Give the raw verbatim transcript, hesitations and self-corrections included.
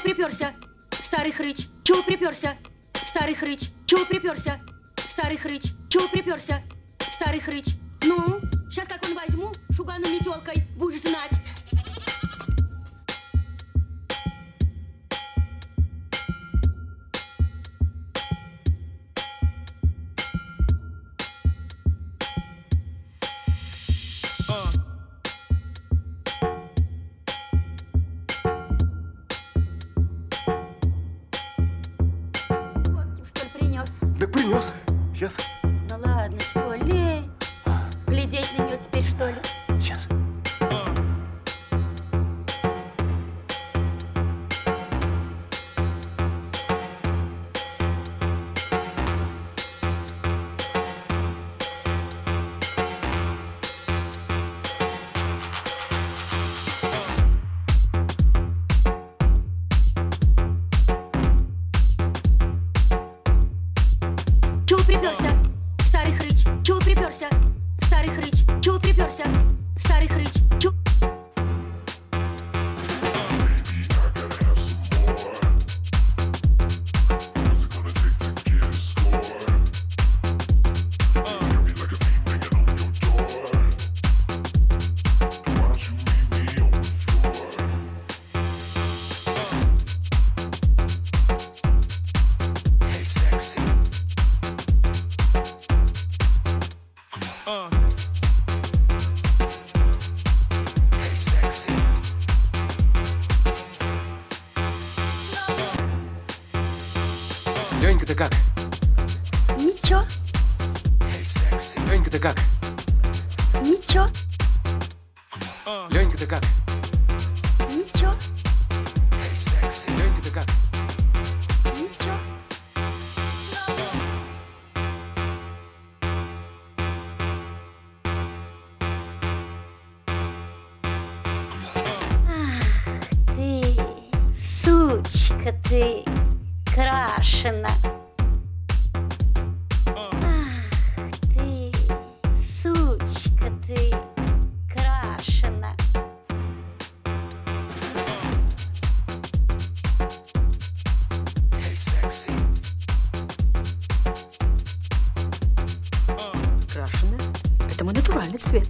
приперся? Старый хрыч. Чего приперся? Старый хрыч. Чего приперся? Старый хрыч. Чего приперся? Старый хрыч. Ну, сейчас как он возьму, шугану метелкой, будешь знать. Так принес. Сейчас. Ну ладно, что, лень. Глядеть на нее теперь, что ли? Сейчас. Чего приперся? Старый хрыч. Чего приперся? Старый хрыч. Чего приперся? Старый хрыч. Чего... Ленька, ты как? Ничего, Ленька, ты как? ничего, Ленька, ты как? ничего, Ленька, ты как? ничего. Ты, сучка ты, крашена. Ах ты, сучка ты, крашена. Крашеная. Это мой натуральный цвет.